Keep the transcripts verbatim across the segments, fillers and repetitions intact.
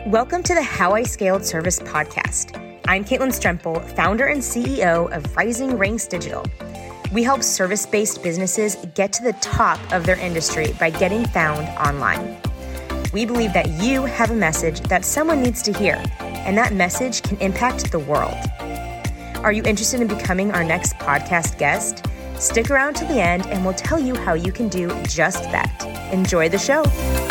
Welcome to the How I Scaled Service podcast. I'm Caitlin Strempel, founder and C E O of Rising Ranks Digital. We help service-based businesses get to the top of their industry by getting found online. We believe that you have a message that someone needs to hear, and that message can impact the world. Are you interested in becoming our next podcast guest? Stick around to the end and we'll tell you how you can do just that. Enjoy the show.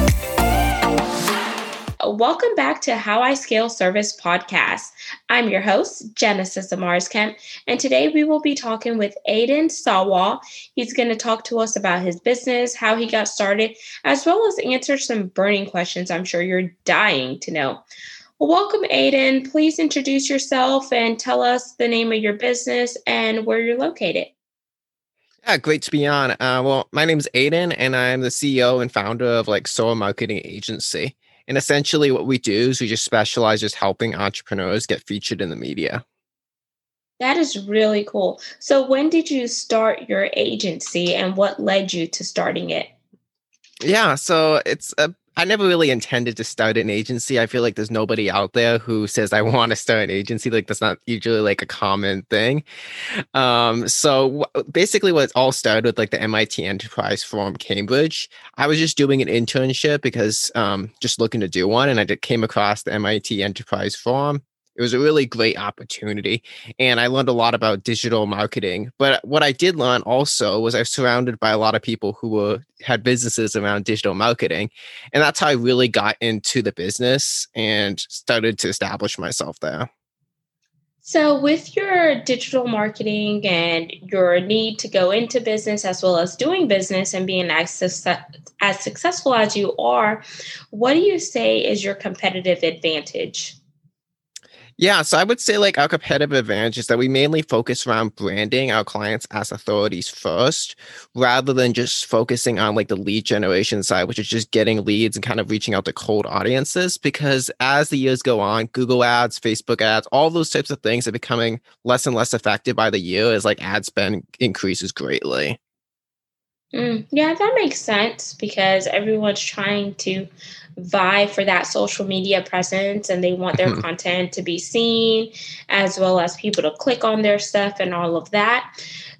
Welcome back to How I Scale Service podcast. I'm your host, Genesis Amars Kemp, and today we will be talking with Aidan Sawal. He's going to talk to us about his business, how he got started, as well as answer some burning questions I'm sure you're dying to know. Well, welcome, Aidan. Please introduce yourself and tell us the name of your business and where you're located. Yeah, great to be on. Uh, well, my name is Aidan, and I'm the C E O and founder of like Soar Marketing Agency. And essentially what we do is we just specialize just helping entrepreneurs get featured in the media. That is really cool. So when did you start your agency and what led you to starting it? Yeah, so it's a I never really intended to start an agency. I feel like there's nobody out there who says, I want to start an agency. Like, that's not usually like a common thing. Um, so w- basically what it all started with like the M I T Enterprise Forum Cambridge. I was just doing an internship because um, just looking to do one. And I did, came across the M I T Enterprise Forum. It was a really great opportunity, and I learned a lot about digital marketing. But what I did learn also was I was surrounded by a lot of people who were had businesses around digital marketing, and that's how I really got into the business and started to establish myself there. So with your digital marketing and your need to go into business as well as doing business and being as, success, as successful as you are, what do you say is your competitive advantage? Yeah, so I would say like our competitive advantage is that we mainly focus around branding our clients as authorities first, rather than just focusing on like the lead generation side, which is just getting leads and kind of reaching out to cold audiences. Because as the years go on, Google ads, Facebook ads, all those types of things are becoming less and less effective by the year as like ad spend increases greatly. Mm, yeah, that makes sense because everyone's trying to vie for that social media presence and they want their content to be seen as well as people to click on their stuff and all of that.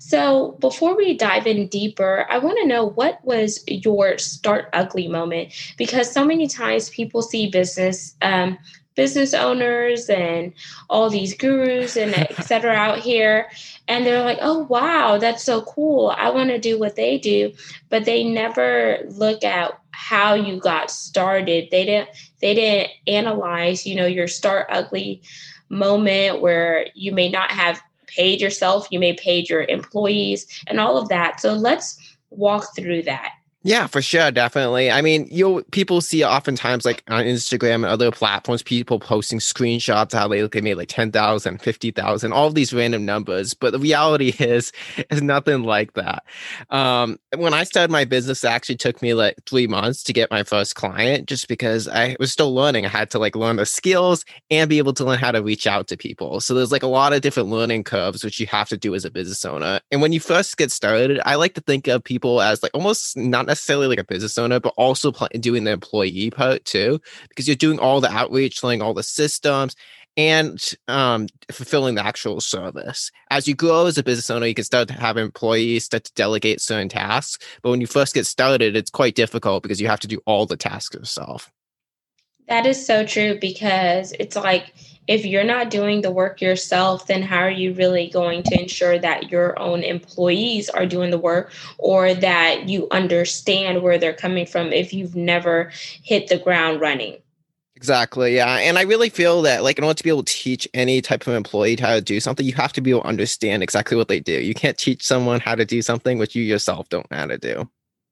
So before we dive in deeper, I want to know, what was your start ugly moment? Because so many times people see business um, business owners and all these gurus and et cetera out here. And they're like, oh, wow, that's so cool. I want to do what they do. But they never look at how you got started. They didn't they didn't analyze, you know, your start ugly moment where you may not have paid yourself, you may paid your employees and all of that. So let's walk through that. Yeah, for sure. Definitely. I mean, you people see oftentimes like on Instagram and other platforms, people posting screenshots how they, they made like ten thousand, fifty thousand, all of these random numbers. But the reality is, is nothing like that. Um, when I started my business, it actually took me like three months to get my first client, just because I was still learning. I had to like learn the skills and be able to learn how to reach out to people. So there's like a lot of different learning curves, which you have to do as a business owner. And when you first get started, I like to think of people as like almost not necessarily like a business owner, but also pl- doing the employee part too, because you're doing all the outreach, learning all the systems, and um, fulfilling the actual service. As you grow as a business owner, you can start to have employees, start to delegate certain tasks. But when you first get started, it's quite difficult because you have to do all the tasks yourself. That is so true, because it's like, if you're not doing the work yourself, then how are you really going to ensure that your own employees are doing the work, or that you understand where they're coming from if you've never hit the ground running? Exactly. Yeah. And I really feel that like in order to be able to teach any type of employee how to do something, you have to be able to understand exactly what they do. You can't teach someone how to do something which you yourself don't know how to do.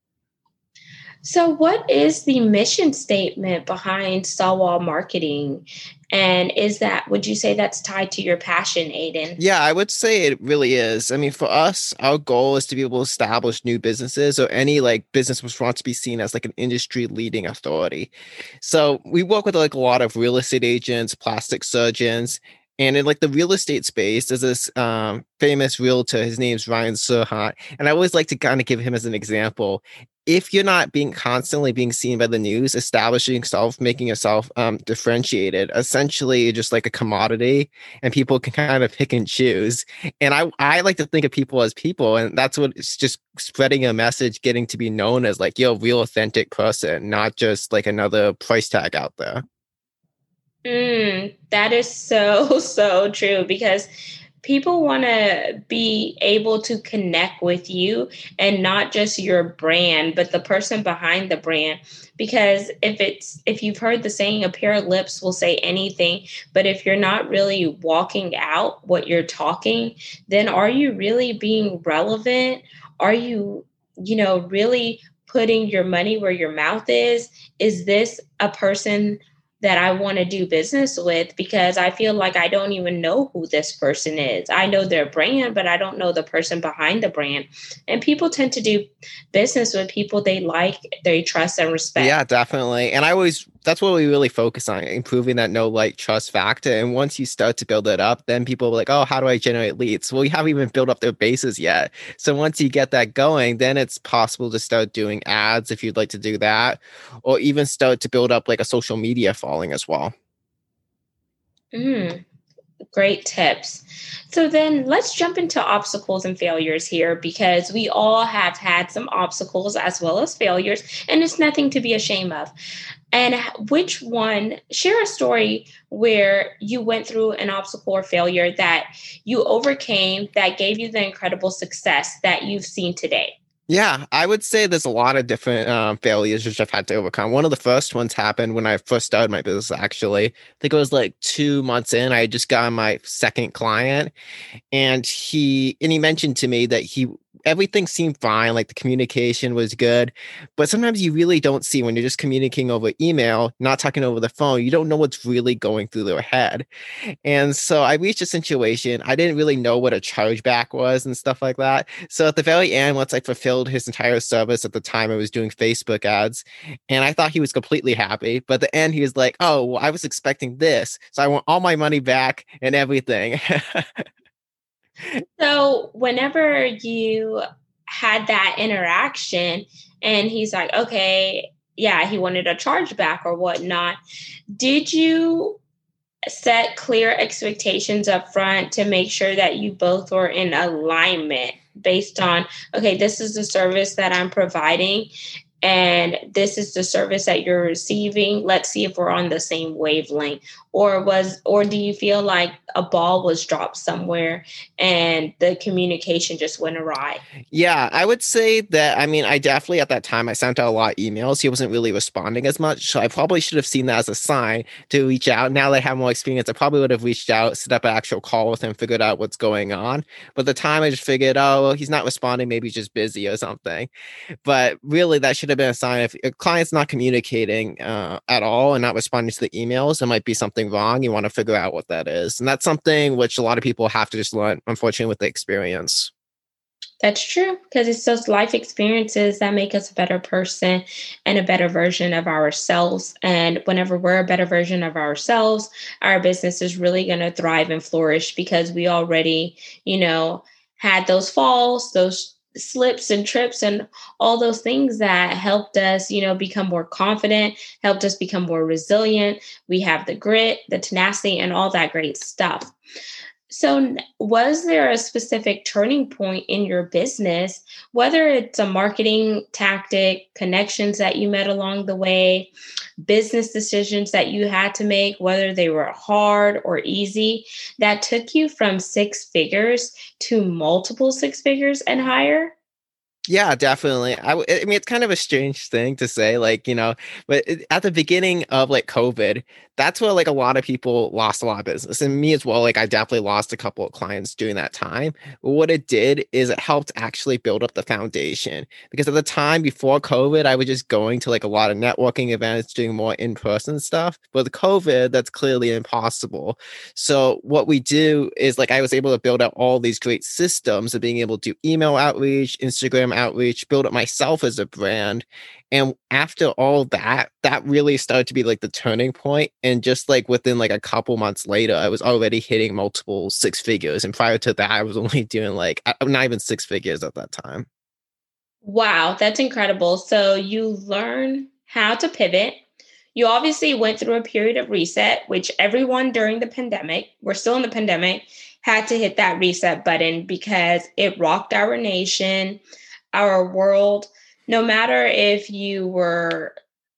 So what is the mission statement behind Sawal Marketing? And is that, would you say that's tied to your passion, Aidan? Yeah, I would say it really is. I mean, for us, our goal is to be able to establish new businesses, or any like business which wants to be seen as like an industry leading authority. So we work with like a lot of real estate agents, plastic surgeons. And in like the real estate space, there's this um, famous realtor. His name's Ryan Serhant. And I always like to kind of give him as an example. if you're not being constantly being seen by the news, establishing yourself, making yourself um, differentiated, essentially you're just like a commodity, and people can kind of pick and choose. And I, I like to think of people as people, and that's what it's just spreading a message, getting to be known as like you're a real authentic person, not just like another price tag out there. Mm, that is so, so true because people want to be able to connect with you and not just your brand, but the person behind the brand. Because if it's, if you've heard the saying, a pair of lips will say anything, but if you're not really walking out what you're talking, then are you really being relevant? Are you, you know, really putting your money where your mouth is? Is this a person that I want to do business with? Because I feel like I don't even know who this person is. I know their brand, but I don't know the person behind the brand. And people tend to do business with people they like, they trust, and respect. Yeah, definitely. And I always, that's what we really focus on, improving that no like trust factor. And once you start to build it up, then people are like, oh, how do I generate leads? Well, you haven't even built up their bases yet. So once you get that going, then it's possible to start doing ads if you'd like to do that, or even start to build up like a social media following as well. Mm. Great tips. So then let's jump into obstacles and failures here because we all have had some obstacles as well as failures, and it's nothing to be ashamed of. And which one, share a story where you went through an obstacle or failure that you overcame that gave you the incredible success that you've seen today. Yeah, I would say there's a lot of different um, failures which I've had to overcome. One of the first ones happened when I first started my business, actually. I think it was like two months in. I just got my second client, and he and he mentioned to me that he everything seemed fine, like the communication was good, but sometimes you really don't see when you're just communicating over email, not talking over the phone, you don't know what's really going through their head. And so I reached a situation, I didn't really know what a chargeback was and stuff like that. So at the very end, once I fulfilled his entire service, at the time I was doing Facebook ads, and I thought he was completely happy, but at the end he was like, oh, well, I was expecting this, so I want all my money back and everything. So whenever you had that interaction and he's like, okay, yeah, he wanted a chargeback or whatnot, did you set clear expectations up front to make sure that you both were in alignment based on, okay, this is the service that I'm providing and this is the service that you're receiving. Let's see if we're on the same wavelength. Or was, or do you feel like a ball was dropped somewhere and the communication just went awry? Yeah, I would say that. I mean, I definitely at that time I sent out a lot of emails. He wasn't really responding as much, so I probably should have seen that as a sign to reach out. Now that I have more experience, I probably would have reached out, set up an actual call with him, figured out what's going on. But at the time, I just figured, oh, well, he's not responding. Maybe he's just busy or something. But really, that should have been a sign. If a client's not communicating uh, at all and not responding to the emails, it might be something wrong. You want to figure out what that is. And that's something which a lot of people have to just learn, unfortunately, with the experience. That's true, because it's those life experiences that make us a better person and a better version of ourselves. And whenever we're a better version of ourselves, our business is really going to thrive and flourish because we already, you know, had those falls, those slips and trips and all those things that helped us, you know, become more confident, helped us become more resilient. We have the grit, the tenacity, and all that great stuff. So, was there a specific turning point in your business, whether it's a marketing tactic, connections that you met along the way, business decisions that you had to make, whether they were hard or easy, that took you from six figures to multiple six figures and higher? Yeah, definitely. I, w- I mean, it's kind of a strange thing to say, like, you know, but it- at the beginning of like COVID, that's where like a lot of people lost a lot of business, and me as well. Like, I definitely lost a couple of clients during that time. But what it did is it helped actually build up the foundation, because at the time before COVID, I was just going to like a lot of networking events, doing more in-person stuff. But with COVID, that's clearly impossible. So what we do is like I was able to build out all these great systems of being able to do email outreach, Instagram outreach, build up myself as a brand. And after all that, that really started to be like the turning point. And just like within like a couple months later, I was already hitting multiple six figures. And prior to that, I was only doing like uh, not even six figures at that time. Wow, that's incredible. So you learn how to pivot. You obviously went through a period of reset, which everyone during the pandemic, we're still in the pandemic, had to hit that reset button because it rocked our nation, our world. No matter if you were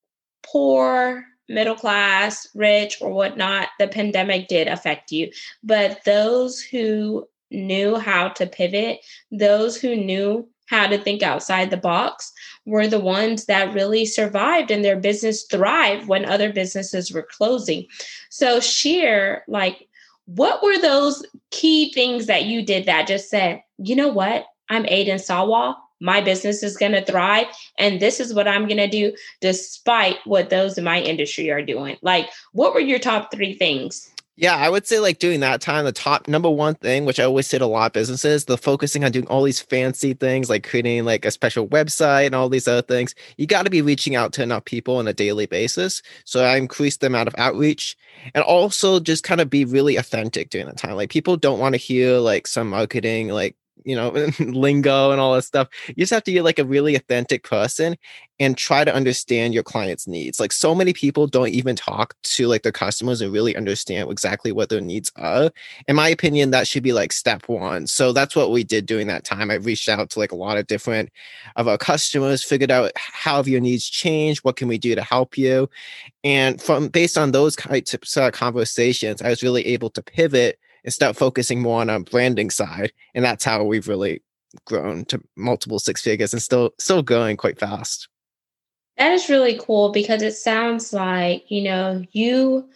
poor, middle class, rich, or whatnot, the pandemic did affect you. But those who knew how to pivot, those who knew how to think outside the box, were the ones that really survived and their business thrived when other businesses were closing. So, share like, what were those key things that you did that just said, you know what? I'm Aiden Sawa. My business is going to thrive. And this is what I'm going to do despite what those in my industry are doing. Like, what were your top three things? Yeah, I would say like during that time, the top number one thing, which I always say to a lot of businesses, the focusing on doing all these fancy things like creating like a special website and all these other things. You got to be reaching out to enough people on a daily basis. So I increased the amount of outreach and also just kind of be really authentic during that time. Like people don't want to hear like some marketing, like, you know, lingo and all that stuff. You just have to be like a really authentic person and try to understand your client's needs. Like so many people don't even talk to like their customers and really understand exactly what their needs are. In my opinion, that should be like step one. So that's what we did during that time. I reached out to like a lot of different of our customers, figured out how have your needs changed, what can we do to help you, and from based on those types of conversations, I was really able to pivot and start focusing more on our branding side, and that's how we've really grown to multiple six figures and still still going quite fast. That is really cool because it sounds like, you know, you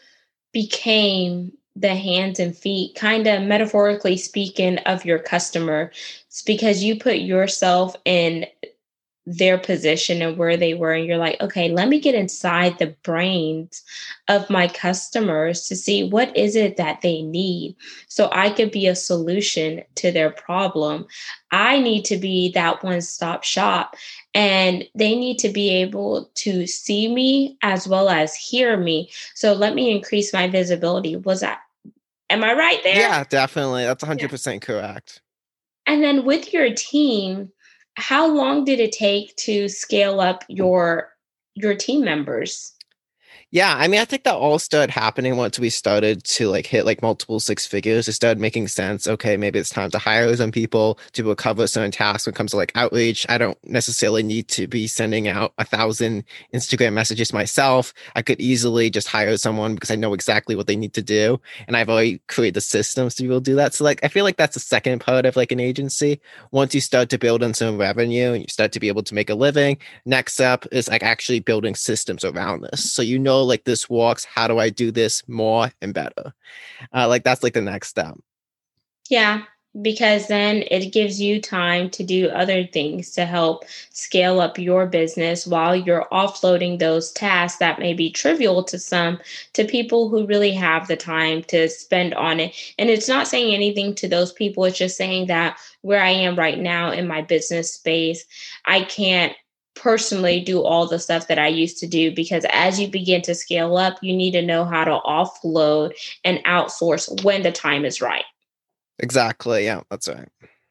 became the hands and feet, kind of metaphorically speaking, of your customer. It's because you put yourself in their position and where they were. And you're like, okay, let me get inside the brains of my customers to see what is it that they need so I could be a solution to their problem. I need to be that one-stop shop. And they need to be able to see me as well as hear me. So let me increase my visibility. Was that, am I right there? Yeah, definitely. That's Yeah. one hundred percent correct. And then with your team, how long did it take to scale up your your team members? Yeah, I mean, I think that all started happening once we started to like hit like multiple six figures. It started making sense. Okay, maybe it's time to hire some people to cover certain tasks when it comes to like outreach. I don't necessarily need to be sending out a thousand Instagram messages myself. I could easily just hire someone because I know exactly what they need to do, and I've already created the systems to be able to do that. So like, I feel like that's the second part of like an agency. Once you start to build in some revenue and you start to be able to make a living, next step is like actually building systems around this. So you know, like this works. How do I do this more and better? Uh, like that's like the next step. Yeah, because then it gives you time to do other things to help scale up your business while you're offloading those tasks that may be trivial to some to people who really have the time to spend on it. And it's not saying anything to those people, it's just saying that where I am right now in my business space, I can't personally do all the stuff that I used to do because as you begin to scale up, you need to know how to offload and outsource when the time is right. Exactly. Yeah, that's right.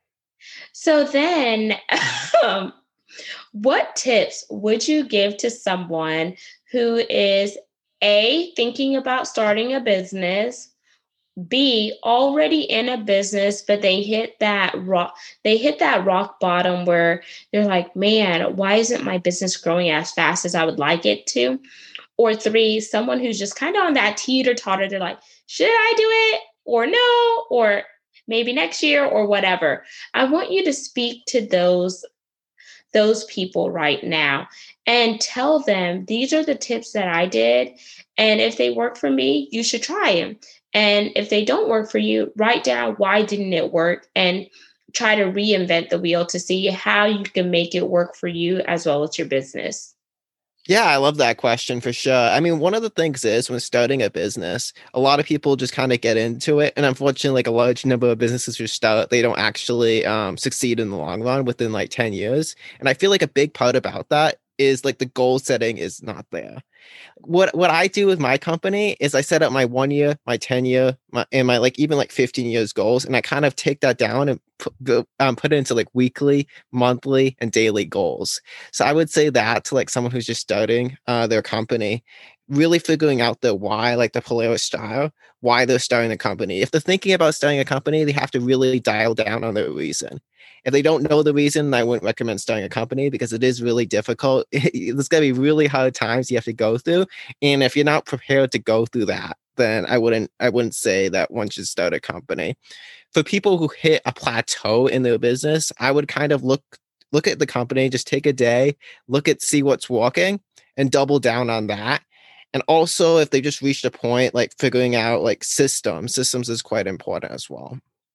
So then, um, what tips would you give to someone who is A, thinking about starting a business, B, already in a business, but they hit that rock, they hit that rock bottom where they're like, man, why isn't my business growing as fast as I would like it to? Or three, someone who's just kind of on that teeter totter. They're like, should I do it or no? Or maybe next year or whatever. I want you to speak to those those people right now and tell them these are the tips that I did. And if they work for me, you should try them. And if they don't work for you, write down why didn't it work and try to reinvent the wheel to see how you can make it work for you as well as your business. Yeah, I love that question for sure. I mean, one of the things is when starting a business, a lot of people just kind of get into it. And unfortunately, like a large number of businesses who start, they don't actually um, succeed in the long run within like ten years. And I feel like a big part about that is like the goal setting is not there. What what I do with my company is I set up my one year, my ten year, my and my like even like fifteen years goals, and I kind of take that down and put, go, um, put it into like weekly, monthly, and daily goals. So I would say that to like someone who's just starting uh, their company, really figuring out the why, like the Polaris style, why they're starting the company. If they're thinking about starting a company, they have to really dial down on their reason. If they don't know the reason, I wouldn't recommend starting a company because it is really difficult. There's going to be really hard times you have to go through. And if you're not prepared to go through that, then I wouldn't I wouldn't say that one should start a company. For people who hit a plateau in their business, I would kind of look look at the company, just take a day, look at see what's working and double down on that. And also if they just reached a point, like figuring out like systems, systems is quite important as well.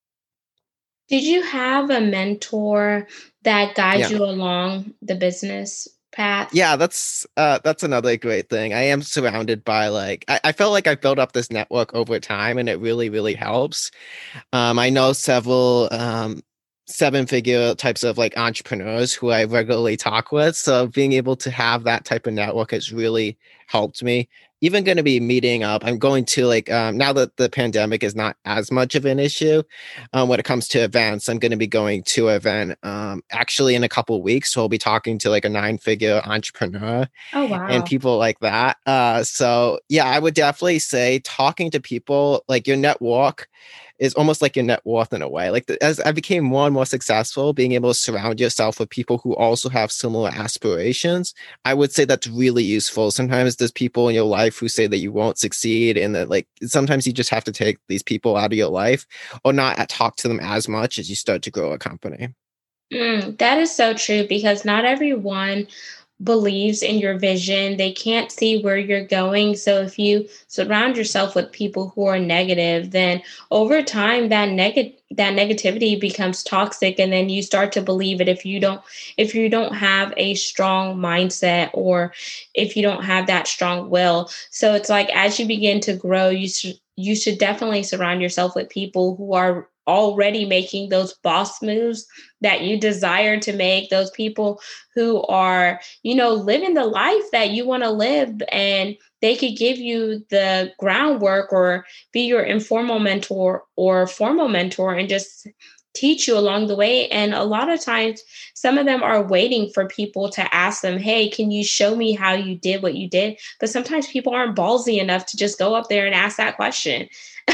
Did you have a mentor that guides Yeah. you along the business path? Yeah, that's uh that's another great thing. I am surrounded by like I, I felt like I built up this network over time and it really, really helps. Um, I know several um seven figure types of like entrepreneurs who I regularly talk with. So being able to have that type of network has really helped me. Even going to be meeting up. I'm going to like um, now that the pandemic is not as much of an issue um, when it comes to events. I'm going to be going to an event um, actually in a couple of weeks. So I'll be talking to like a nine figure entrepreneur Oh, and wow. people like that. Uh, so yeah, I would definitely say talking to people like your network is almost like your net worth in a way. Like the, as I became more and more successful, being able to surround yourself with people who also have similar aspirations, I would say that's really useful. Sometimes there's people in your life who say that you won't succeed, and that like sometimes you just have to take these people out of your life or not talk to them as much as you start to grow a company. Mm, that is so true because not everyone believes in your vision. They can't see where you're going. So if you surround yourself with people who are negative, then over time that negative that negativity becomes toxic and then you start to believe it if you don't if you don't have a strong mindset or if you don't have that strong will. So it's like as you begin to grow, you should you should definitely surround yourself with people who are already making those boss moves that you desire to make, those people who are, you know, living the life that you want to live, and they could give you the groundwork or be your informal mentor or formal mentor and just teach you along the way. And a lot of times, some of them are waiting for people to ask them, hey, can you show me how you did what you did? But sometimes people aren't ballsy enough to just go up there and ask that question.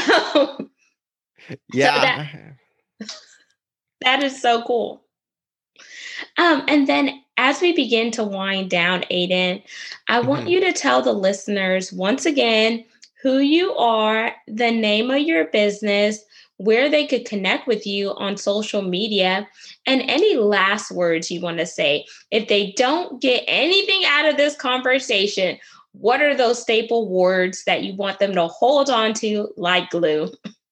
So that Yeah. that is so cool. Um, and then as we begin to wind down, Aiden, I want Mhm. you to tell the listeners once again who you are, the name of your business, where they could connect with you on social media, and any last words you want to say. If they don't get anything out of this conversation, what are those staple words that you want them to hold on to like glue?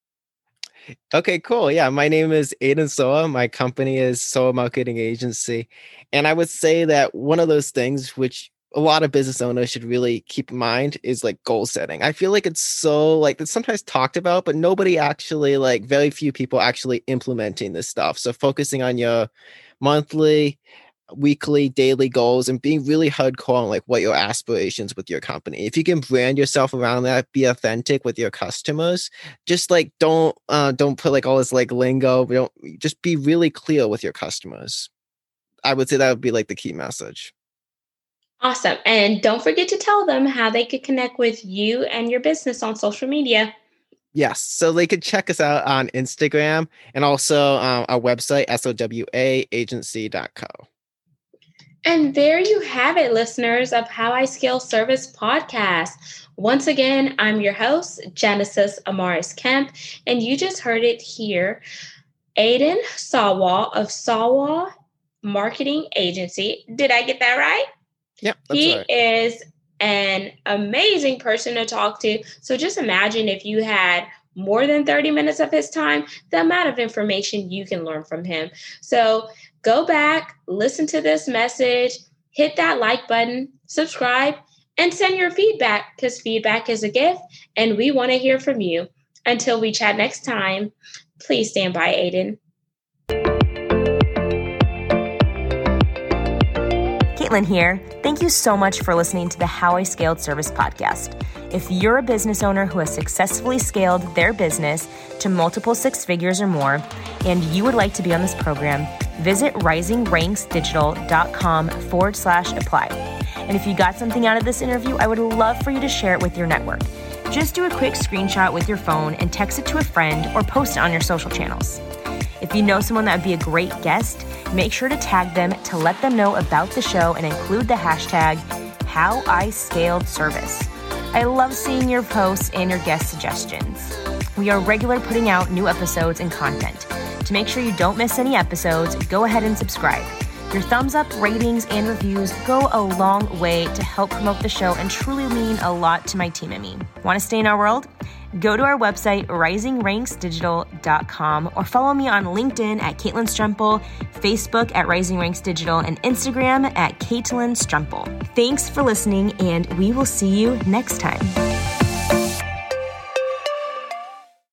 Okay, cool. Yeah, my name is Aiden Soa. My company is Soa Marketing Agency. And I would say that one of those things which a lot of business owners should really keep in mind is like goal setting. I feel like it's so like it's sometimes talked about, but nobody actually like very few people actually implementing this stuff. So focusing on your monthly, weekly, daily goals and being really hardcore on like what your aspirations with your company. If you can brand yourself around that, be authentic with your customers, just like don't uh don't put like all this like lingo, but don't just be really clear with your customers. I would say that would be like the key message. Awesome. And don't forget to tell them how they could connect with you and your business on social media. Yes. So they could check us out on Instagram and also um, our website, sowa agency dot co. And there you have it, listeners of How I Scale Service podcast. Once again, I'm your host, Genesis Amaris Kemp, and you just heard it here. Aiden Sawa of Sawa Marketing Agency. Did I get that right? Yep, that's He right. is an amazing person to talk to. So just imagine if you had more than thirty minutes of his time, the amount of information you can learn from him. So go back, listen to this message, hit that like button, subscribe, and send your feedback because feedback is a gift and we want to hear from you. Until we chat next time, please stand by, Aiden. Caitlin here. Thank you so much for listening to the How I Scaled Service podcast. If you're a business owner who has successfully scaled their business to multiple six figures or more, and you would like to be on this program, visit risingranksdigital.com forward slash apply. And if you got something out of this interview, I would love for you to share it with your network. Just do a quick screenshot with your phone and text it to a friend or post it on your social channels. If you know someone that would be a great guest, make sure to tag them to let them know about the show and include the hashtag How I Scaled Service. I love seeing your posts and your guest suggestions. We are regularly putting out new episodes and content. To make sure you don't miss any episodes, go ahead and subscribe. Your thumbs up, ratings, and reviews go a long way to help promote the show and truly mean a lot to my team and me. Want to stay in our world? Go to our website, rising ranks digital dot com, or follow me on LinkedIn at Caitlin Strempel, Facebook at Rising Ranks Digital, and Instagram at Caitlin Strempel. Thanks for listening, and we will see you next time.